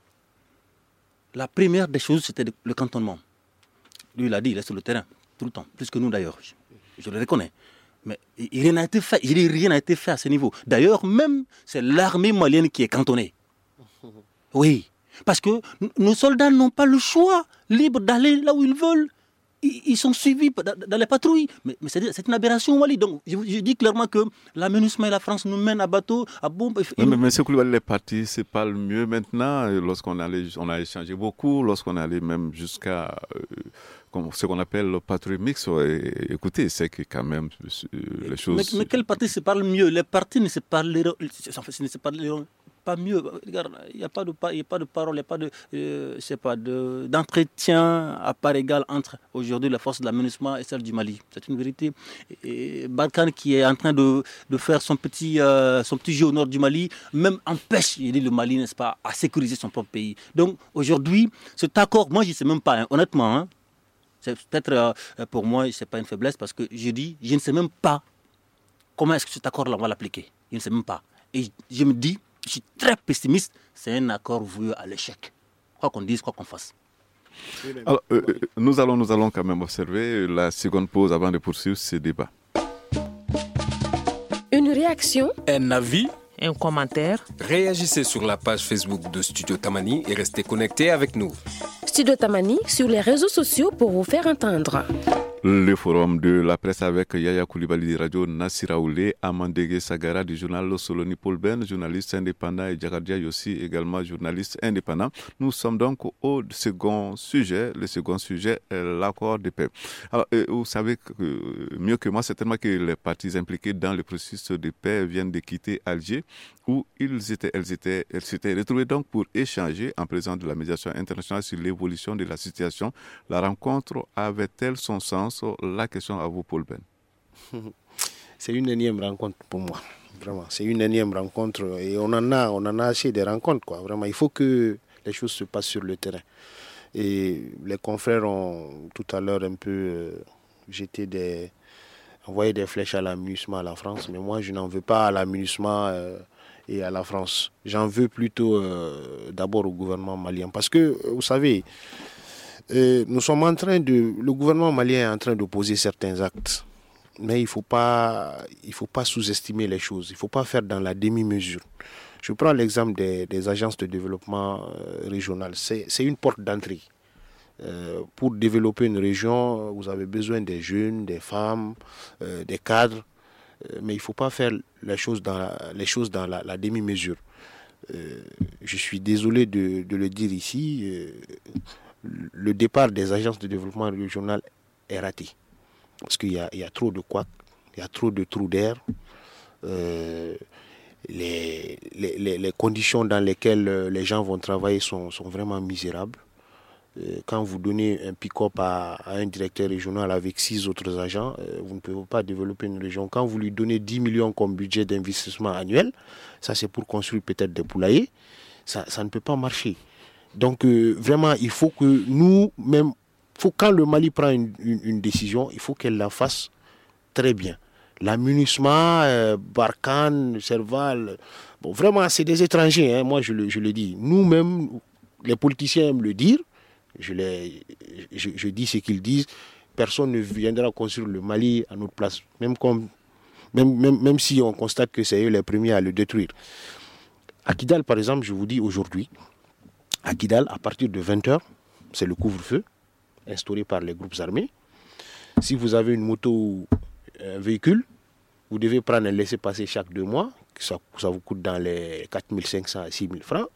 la première des choses, c'était le cantonnement. Lui, il a dit, il est sur le terrain, tout le temps, plus que nous d'ailleurs, je, je le reconnais. Mais rien n'a été fait, rien n'a été fait à ce niveau. D'ailleurs, même, c'est l'armée malienne qui est cantonnée. Oui, parce que nos soldats n'ont pas le choix libre d'aller là où ils veulent. Ils sont suivis dans les patrouilles. Mais, mais c'est, c'est une aberration au Mali. Donc, je, je dis clairement que la MINUSMA et la France nous mènent à bateau, à bombe. Oui, mais M. Koulibaly, les partis se parlent mieux maintenant. Lorsqu'on allait, on a échangé beaucoup, lorsqu'on allait même jusqu'à euh, ce qu'on appelle le patrouille mixte. Écoutez, c'est que quand même euh, les choses... Mais, mais quels partis se parlent mieux? Les partis ne se parleront, ne se parleront pas mieux. Regarde, il n'y a pas de, il y a pas de parole, il n'y a pas de, euh, je sais pas, de, d'entretien à part égale entre aujourd'hui la force de la MINUSMA et celle du Mali. C'est une vérité. Et Barkhane qui est en train de, de faire son petit, euh, son petit jeu au nord du Mali, même empêche, il dit, le Mali, n'est-ce pas, à sécuriser son propre pays. Donc aujourd'hui, cet accord, moi je ne sais même pas, hein, honnêtement, hein, c'est peut-être euh, pour moi, ce n'est pas une faiblesse parce que je dis, je ne sais même pas comment est-ce que cet accord-là, on va l'appliquer. Je ne sais même pas. Et je me dis, je suis très pessimiste, c'est un accord voué à l'échec. Quoi qu'on dise, quoi qu'on fasse. Alors, euh, nous, allons, nous allons quand même observer la seconde pause avant de poursuivre ce débat. Une réaction, un avis, un commentaire. Réagissez sur la page Facebook de Studio Tamani et restez connectés avec nous. Studio Tamani sur les réseaux sociaux pour vous faire entendre. Le forum de la presse avec Yaya Koulibaly de Radio Nassira Oulé, Amandege Sagara du journal Soloni Paul Ben, journaliste indépendant, et Djagadia Yossi, également journaliste indépendant. Nous sommes donc au second sujet. Le second sujet est l'accord de paix. Alors, vous savez que, mieux que moi, certainement que les parties impliquées dans le processus de paix viennent de quitter Alger, où ils étaient, elles, étaient, elles s'étaient retrouvées donc pour échanger en présence de la médiation internationale sur l'évolution de la situation. La rencontre avait-elle son sens? La question à vous, Paul Ben. C'est une énième rencontre pour moi. Vraiment, c'est une énième rencontre et on en a, on en a assez de rencontres, quoi. Vraiment, il faut que les choses se passent sur le terrain. Et les confrères ont tout à l'heure un peu euh, jeté des, envoyé des flèches à la MINUSMA, à la France, mais moi je n'en veux pas à la MINUSMA euh, et à la France. J'en veux plutôt euh, d'abord au gouvernement malien, parce que vous savez. Euh, nous sommes en train de, le gouvernement malien est en train de poser certains actes, mais il ne faut pas, il faut pas sous-estimer les choses, il ne faut pas faire dans la demi-mesure. Je prends l'exemple des, des agences de développement euh, régionales, c'est, c'est une porte d'entrée. Euh, pour développer une région, vous avez besoin des jeunes, des femmes, euh, des cadres, euh, mais il ne faut pas faire les choses dans la, les choses dans la, la demi-mesure. Euh, je suis désolé de, de le dire ici, euh, le départ des agences de développement régional est raté. Parce qu'il y a, il y a trop de couacs, il y a trop de trous d'air. Euh, les, les, les conditions dans lesquelles les gens vont travailler sont, sont vraiment misérables. Euh, quand vous donnez un pick-up à, à un directeur régional avec six autres agents, euh, vous ne pouvez pas développer une région. Quand vous lui donnez dix millions comme budget d'investissement annuel, ça c'est pour construire peut-être des poulaillers, ça, ça ne peut pas marcher. Donc euh, vraiment, il faut que nous, même, faut, quand le Mali prend une, une, une décision, il faut qu'elle la fasse très bien. La MINUSMA, euh, Barkhane, Serval, bon, vraiment, c'est des étrangers, hein, moi je le, je le dis. Nous-mêmes, les politiciens aiment le dire, je, les, je, je dis ce qu'ils disent. Personne ne viendra construire le Mali à notre place, même, comme, même, même, même si on constate que c'est eux les premiers à le détruire. À Kidal, par exemple, je vous dis aujourd'hui, à Kidal, à partir de vingt heures, c'est le couvre-feu instauré par les groupes armés. Si vous avez une moto ou un véhicule, vous devez prendre un laissez-passer chaque deux mois, ça, ça vous coûte dans les quatre mille cinq cents à six mille francs.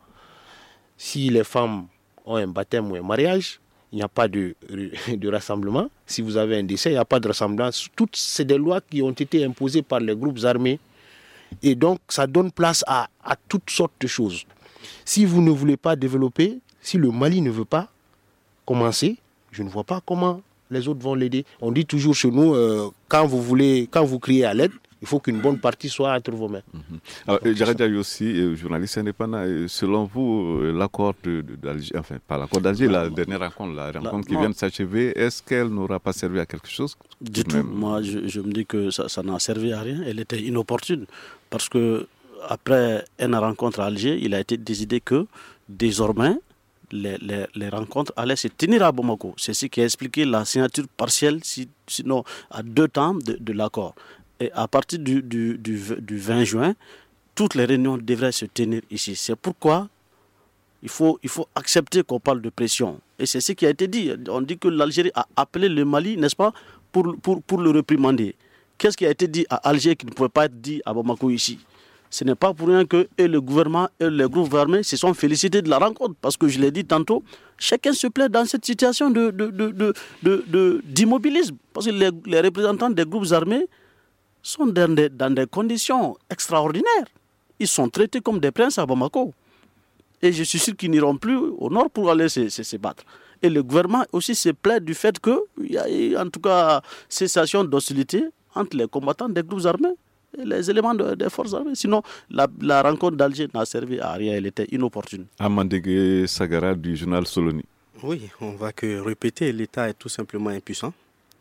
Si les femmes ont un baptême ou un mariage, il n'y a pas de, de rassemblement. Si vous avez un décès, il n'y a pas de rassemblement. Toutes c'est des lois qui ont été imposées par les groupes armés. Et donc, ça donne place à, à toutes sortes de choses. Si vous ne voulez pas développer, si le Mali ne veut pas commencer, je ne vois pas comment les autres vont l'aider. On dit toujours chez nous, euh, quand vous voulez, quand vous criez à l'aide, il faut qu'une bonne partie soit entre vos mains. Mm-hmm. Alors, Jared Diaby aussi, euh, journaliste indépendant, euh, selon vous, euh, l'accord de, de, d'Alger, enfin, pas l'accord d'Alger, non, la non. dernière rencontre, la rencontre non, qui non. vient de s'achever, est-ce qu'elle n'aura pas servi à quelque chose? Du tout. Moi, je, je me dis que ça, ça n'a servi à rien. Elle était inopportune. Parce que après une rencontre à Alger, il a été décidé que désormais, les, les, les rencontres allaient se tenir à Bamako. C'est ce qui a expliqué la signature partielle, si, sinon à deux temps de, de l'accord. Et à partir du, du, du, du vingt juin, toutes les réunions devraient se tenir ici. C'est pourquoi il faut, il faut accepter qu'on parle de pression. Et c'est ce qui a été dit. On dit que l'Algérie a appelé le Mali, n'est-ce pas, pour, pour, pour le réprimander. Qu'est-ce qui a été dit à Alger qui ne pouvait pas être dit à Bamako ici? Ce n'est pas pour rien que et le gouvernement et les groupes armés se sont félicités de la rencontre. Parce que je l'ai dit tantôt, chacun se plaît dans cette situation de, de, de, de, de, de, d'immobilisme. Parce que les, les représentants des groupes armés sont dans des, dans des conditions extraordinaires. Ils sont traités comme des princes à Bamako. Et je suis sûr qu'ils n'iront plus au nord pour aller se, se, se battre. Et le gouvernement aussi se plaint du fait qu'il y a en tout cas cessation d'hostilité entre les combattants des groupes armés et les éléments de, des forces armées. Sinon, la, la rencontre d'Alger n'a servi à rien, elle était inopportune. Amandégué Sagara du journal Soloni. Oui, on va que répéter, l'État est tout simplement impuissant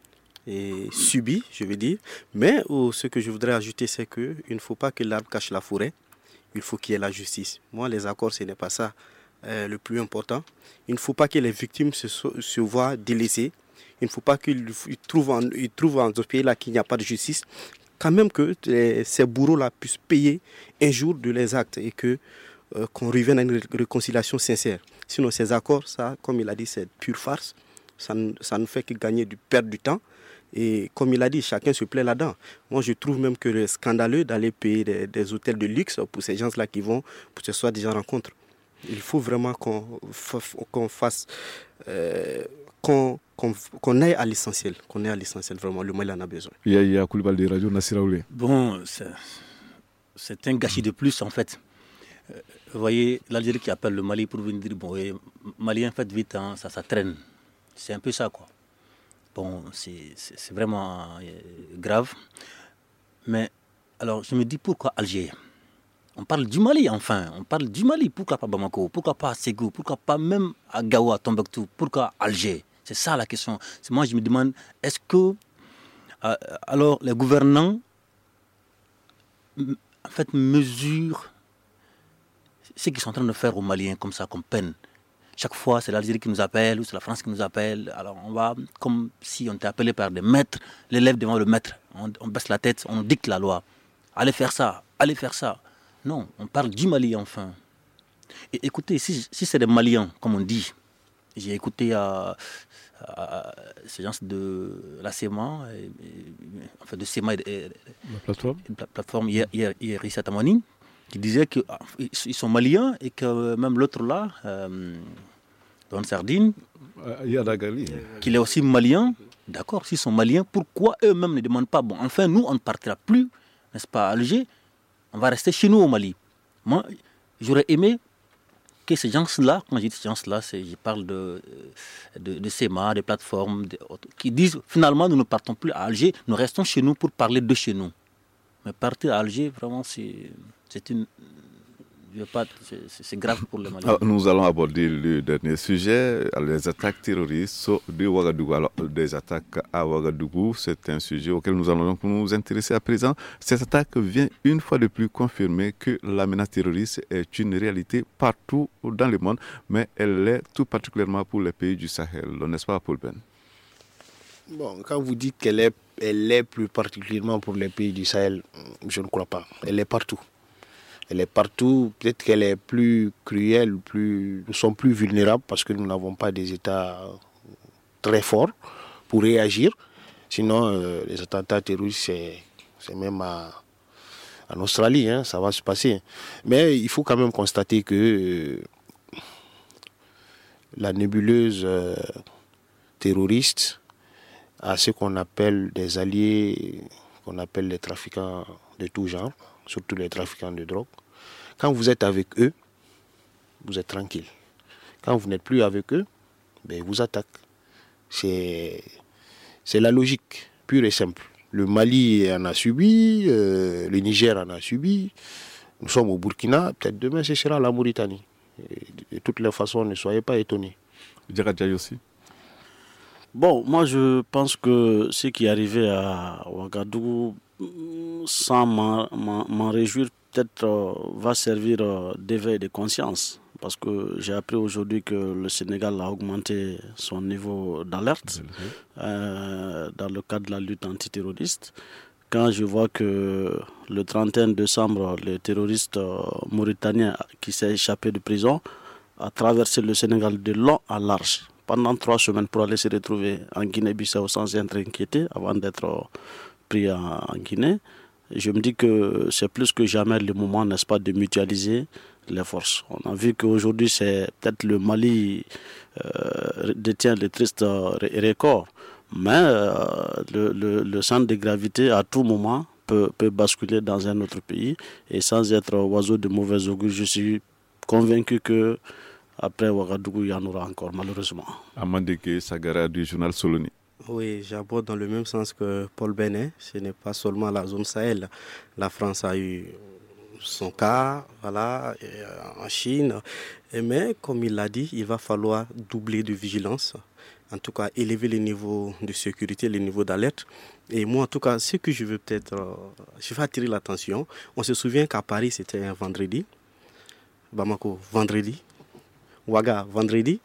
et subi, je veux dire. Mais oh, ce que je voudrais ajouter, c'est qu'il ne faut pas que l'arbre cache la forêt. Il faut qu'il y ait la justice. Moi, les accords, ce n'est pas ça euh, le plus important. Il ne faut pas que les victimes se, se voient délaissées. Il ne faut pas qu'ils trouvent en, ils trouvent en ce pays-là qu'il n'y a pas de justice. Quand même que les, ces bourreaux-là puissent payer un jour de leurs actes et que, euh, qu'on revienne à une réconciliation sincère. Sinon, ces accords, ça, comme il a dit, c'est pure farce. Ça, ça ne fait que gagner du, perdre du temps. Et comme il a dit, chacun se plaît là-dedans. Moi, je trouve même que c'est scandaleux d'aller payer des, des hôtels de luxe pour ces gens-là qui vont pour ce soit des gens rencontres. Il faut vraiment qu'on, qu'on fasse, euh, qu'on, qu'on, qu'on aille à l'essentiel, qu'on aille à l'essentiel vraiment. Le Mali en a besoin. Il y a, il y a Koulibaly de Radio Nassira Oulé. Bon, c'est, c'est un gâchis de plus en fait. Euh, vous voyez, l'Algérie qui appelle le Mali pour venir dire bon, Malien, faites vite, hein, ça, ça traîne. C'est un peu ça, quoi. Bon, c'est, c'est, c'est vraiment euh, grave. Mais alors, je me dis pourquoi Alger? On parle du Mali, enfin. On parle du Mali. Pourquoi pas Bamako? Pourquoi pas Ségou? Pourquoi pas même à Gawa, Tombouctou? Pourquoi Alger? C'est ça la question. C'est moi, je me demande, est-ce que euh, alors les gouvernants en fait mesurent ce qu'ils sont en train de faire aux Maliens comme ça, comme peine? Chaque fois, c'est l'Algérie qui nous appelle ou c'est la France qui nous appelle. Alors, on va, comme si on était appelé par des maîtres, l'élève devant le maître. On, on baisse la tête, on dicte la loi. Allez faire ça, allez faire ça. Non, on parle du Mali, enfin. Et écoutez, si, si c'est des Maliens, comme on dit, j'ai écouté euh, euh, ces gens de la SEMA, et, et, enfin de SEMA et de, et, la plateforme, la plateforme hier, hier, hier Issa Tamani, qui disait qu'ils sont maliens et que même l'autre là, euh, Don Sardine, Yadagali, qu'il est aussi malien. D'accord, s'ils sont maliens, pourquoi eux-mêmes ne demandent pas, bon, enfin, nous, on ne partira plus, n'est-ce pas, à Alger, on va rester chez nous au Mali. Moi, j'aurais aimé que ces gens-là, quand je dis ces gens-là, c'est, je parle de, de, de SEMA, des plateformes, de, qui disent, finalement, nous ne partons plus à Alger, nous restons chez nous pour parler de chez nous. Mais partir à Alger, vraiment, c'est... C'est une, je veux pas, c'est, c'est grave pour le Mali. Alors, nous allons aborder le dernier sujet, les attaques terroristes de Ouagadougou. Alors, des attaques à Ouagadougou, c'est un sujet auquel nous allons donc nous intéresser à présent. Cette attaque vient une fois de plus confirmer que la menace terroriste est une réalité partout dans le monde, mais elle l'est tout particulièrement pour les pays du Sahel, n'est-ce pas, Paul Ben? Bon, quand vous dites qu'elle est, elle est plus particulièrement pour les pays du Sahel, je ne crois pas. Elle est partout. Elle est partout. Peut-être qu'elle est plus cruelle, plus, nous sommes plus vulnérables parce que nous n'avons pas des États très forts pour réagir. Sinon, euh, les attentats terroristes, c'est, c'est même à, en Australie, hein, ça va se passer. Mais il faut quand même constater que euh, la nébuleuse euh, terroriste a ce qu'on appelle des alliés, qu'on appelle les trafiquants de tout genre, surtout les trafiquants de drogue. Quand vous êtes avec eux, vous êtes tranquille. Quand vous n'êtes plus avec eux, ben, ils vous attaquent. C'est, c'est la logique pure et simple. Le Mali en a subi, euh, le Niger en a subi. Nous sommes au Burkina, peut-être demain ce sera la Mauritanie. Et de toutes les façons, ne soyez pas étonnés. Djagadjaï aussi. Bon, moi je pense que ce qui est arrivé à Ouagadougou, sans m'en, m'en, m'en réjouir, peut-être euh, va servir euh, d'éveil de conscience. Parce que j'ai appris aujourd'hui que le Sénégal a augmenté son niveau d'alerte euh, dans le cadre de la lutte antiterroriste. Quand je vois que le trente et un décembre, le terroriste euh, mauritanien qui s'est échappé de prison a traversé le Sénégal de long à large pendant trois semaines pour aller se retrouver en Guinée-Bissau sans être inquiété avant d'être euh, pris en, en Guinée. Et je me dis que c'est plus que jamais le moment, n'est-ce pas, de mutualiser les forces. On a vu qu'aujourd'hui, c'est peut-être le Mali euh, détient le triste record, mais euh, le, le, le centre de gravité, à tout moment, peut, peut basculer dans un autre pays. Et sans être oiseau de mauvais augure, je suis convaincu que après Ouagadougou, il y en aura encore, malheureusement. Amandeke Sagara du journal Soloni. Oui, j'aborde dans le même sens que Paul Benet. Ce n'est pas seulement la zone Sahel. La France a eu son cas, voilà, en Chine. Mais comme il l'a dit, il va falloir doubler de vigilance. En tout cas, élever les niveaux de sécurité, les niveaux d'alerte. Et moi, en tout cas, ce que je veux peut-être... Euh, je vais attirer l'attention. On se souvient qu'à Paris, c'était un vendredi. Bamako, vendredi. Ouaga, vendredi.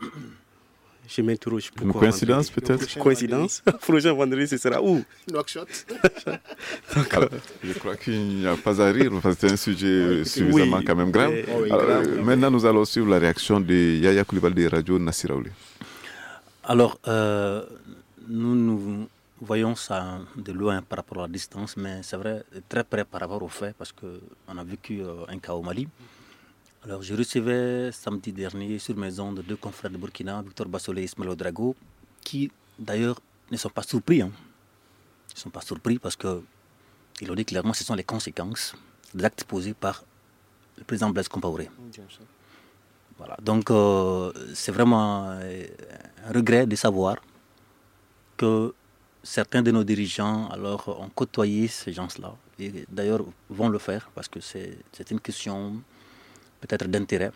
Je m'interroge. Une coïncidence vendredi. peut-être Coïncidence. Prochain vendredi, ce sera où? Nouakchott. Alors, je crois qu'il n'y a pas à rire, parce que c'est un sujet suffisamment oui, quand même grave. mais, oui, Alors, grave. Maintenant, nous allons suivre la réaction de Yaya Koulibaly de Radio Nassiraouli. Alors, euh, nous, nous voyons ça de loin par rapport à la distance, mais c'est vrai, très près par rapport au fait, parce qu'on a vécu euh, un cas au Mali. Alors, je recevais samedi dernier sur mes ondes deux confrères de Burkina, Victor Bassolé et Ismaël Ouedraogo, qui d'ailleurs ne sont pas surpris. Hein. Ils ne sont pas surpris parce qu'ils ont dit clairement que ce sont les conséquences des actes posés par le président Blaise Compaoré. Voilà. Donc, euh, c'est vraiment euh, un regret de savoir que certains de nos dirigeants alors, ont côtoyé ces gens-là. Et d'ailleurs, vont le faire parce que c'est, c'est une question peut-être d'intérêt.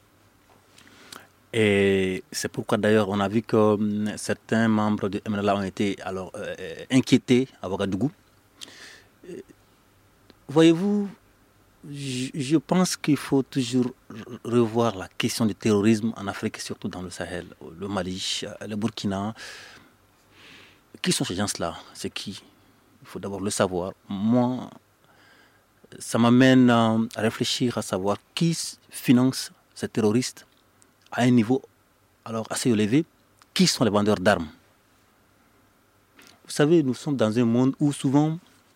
Et c'est pourquoi d'ailleurs on a vu que hum, certains membres de M N L A ont été alors, euh, inquiétés à Ouagadougou. Euh, voyez-vous, je, je pense qu'il faut toujours revoir la question du terrorisme en Afrique, surtout dans le Sahel, le Mali, le Burkina. Qui sont ces gens-là? C'est qui? Il faut d'abord le savoir. Moi, ça m'amène à réfléchir à savoir qui finance ces terroristes à un niveau alors assez élevé. Qui sont les vendeurs d'armes? Vous savez, nous sommes dans un monde où souvent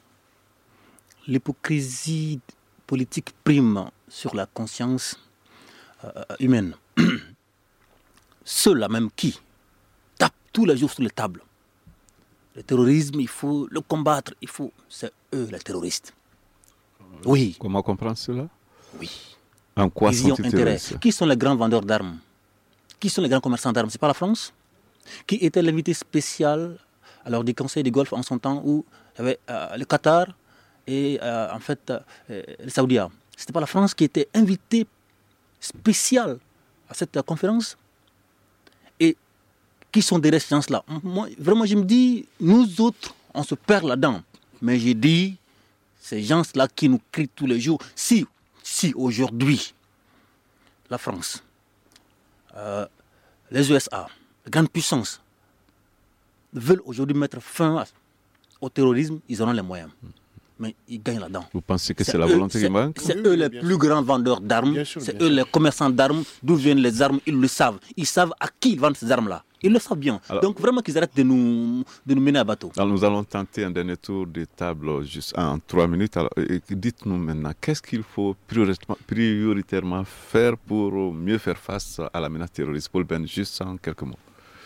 l'hypocrisie politique prime sur la conscience euh, humaine. Ceux-là même qui tapent tous les jours sur les tables. Le terrorisme, il faut le combattre, il faut... C'est eux les terroristes. Oui. Comment comprendre cela? Oui. En quoi ils y ont sont-ils intérêt. terroristes? Qui sont les grands vendeurs d'armes? Qui sont les grands commerçants d'armes? C'est pas la France? Qui était l'invité spécial alors, du Conseil du Golfe en son temps où il y avait euh, le Qatar et euh, en fait euh, les Saoudiens. Ce n'était pas la France qui était invitée spéciale à cette conférence. Et qui sont derrière ces gens-là? Moi, vraiment, je me dis, nous autres, on se perd là-dedans. Mais j'ai dit, ces gens-là qui nous crient tous les jours, si, si aujourd'hui, la France, euh, les U S A, les grandes puissances, veulent aujourd'hui mettre fin au terrorisme, ils auront les moyens. Mais ils gagnent là-dedans. Vous pensez que c'est, c'est la volonté qui manque? C'est eux les plus grands vendeurs d'armes, sûr, c'est eux sûr. les commerçants d'armes. D'où viennent les armes, ils le savent. Ils savent à qui ils vendent ces armes-là. Ils le savent bien. Alors, donc vraiment qu'ils arrêtent de nous, de nous mener à bateau. Alors nous allons tenter un dernier tour de table juste en trois minutes. Alors, dites-nous maintenant, qu'est-ce qu'il faut prioritairement faire pour mieux faire face à la menace terroriste? Paul Ben, juste en quelques mots.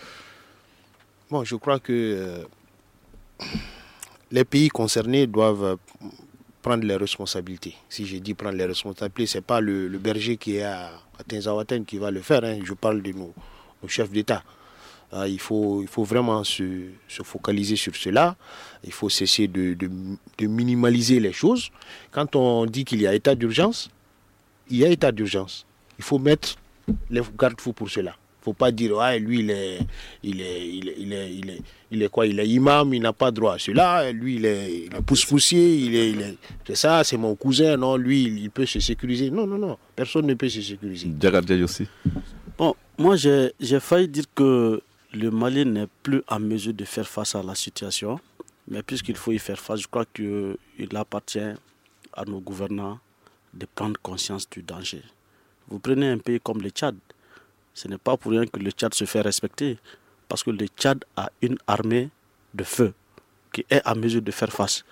Bon, je crois que euh, les pays concernés doivent prendre les responsabilités. Si je dis prendre les responsabilités, ce n'est pas le, le berger qui est à, à Tinzaouaten qui va le faire. Hein. Je parle de nos, nos chefs d'État. Euh, il, faut, il faut vraiment se, se focaliser sur cela. Il faut cesser de, de, de minimaliser les choses. Quand on dit qu'il y a état d'urgence, il y a état d'urgence. Il faut mettre les garde-fous pour cela. Il ne faut pas dire, ah, lui, il est, il, est, il, est, il, est, il, est, il est quoi? Il est imam, il n'a pas droit à cela. Lui, il est, il est pousse-poussier, il est, il est, c'est ça, c'est mon cousin. Non, lui, il, il peut se sécuriser. Non, non, non. Personne ne peut se sécuriser. Djagadjaï aussi. Bon, moi, j'ai, j'ai failli dire que le Mali n'est plus en mesure de faire face à la situation. Mais puisqu'il faut y faire face, je crois qu'il appartient à nos gouvernants de prendre conscience du danger. Vous prenez un pays comme le Tchad. Ce n'est pas pour rien que le Tchad se fait respecter, parce que le Tchad a une armée de feu qui est en mesure de faire face.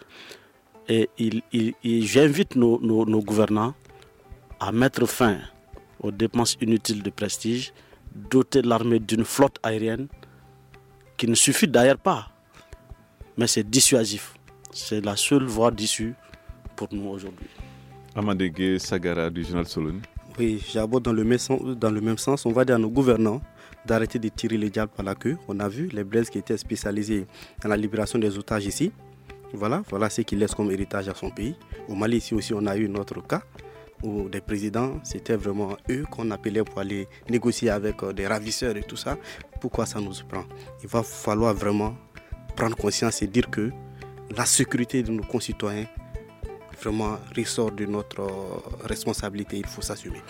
Et il, il, il, j'invite nos, nos, nos gouvernants à mettre fin aux dépenses inutiles de prestige, doter l'armée d'une flotte aérienne qui ne suffit d'ailleurs pas, mais c'est dissuasif. C'est la seule voie d'issue pour nous aujourd'hui. Amadégué Sagara du journal Soloni. Oui, j'aborde dans le même sens, dans le même sens. On va dire à nos gouvernants d'arrêter de tirer les diables par la queue. On a vu les Blaises qui étaient spécialisés dans la libération des otages ici. Voilà, voilà ce qu'ils laissent comme héritage à son pays. Au Mali, ici aussi, on a eu notre cas où des présidents, c'était vraiment eux qu'on appelait pour aller négocier avec des ravisseurs et tout ça. Pourquoi ça nous prend? Il va falloir vraiment prendre conscience et dire que la sécurité de nos concitoyens vraiment ressort de notre responsabilité, il faut s'assumer.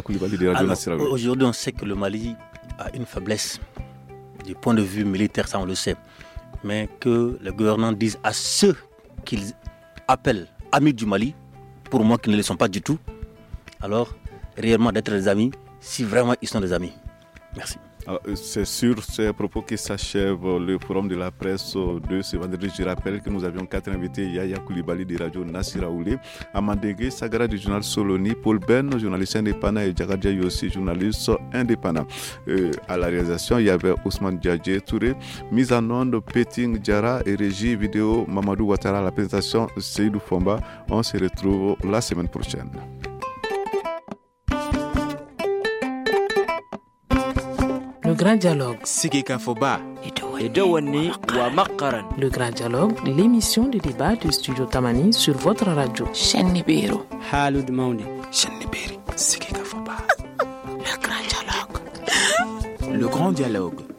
Alors, aujourd'hui, on sait que le Mali a une faiblesse du point de vue militaire, ça on le sait. Mais que les gouvernants disent à ceux qu'ils appellent amis du Mali, pour moi qui ne le sont pas du tout, alors réellement d'être des amis, si vraiment ils sont des amis. Merci. Alors, c'est sur ces propos que s'achève le forum de la presse de ce vendredi. Je rappelle que nous avions quatre invités: Yaya Koulibaly de Radio Nassira Oulé, Amadégué Sagara du journal Soloni, Paul Ben, journaliste indépendant, et Djagadjaï aussi, journaliste indépendant. Euh, à la réalisation, il y avait Ousmane Djadje Touré, mise en onde Peting Diara et régie vidéo Mamadou Ouattara. La présentation Seydou Fomba. On se retrouve la semaine prochaine. Le grand dialogue. Le grand dialogue, l'émission de débat du studio Tamani sur votre radio. Shenibiro. Halud Mauni. Shenibiri. Le grand dialogue. Le grand dialogue.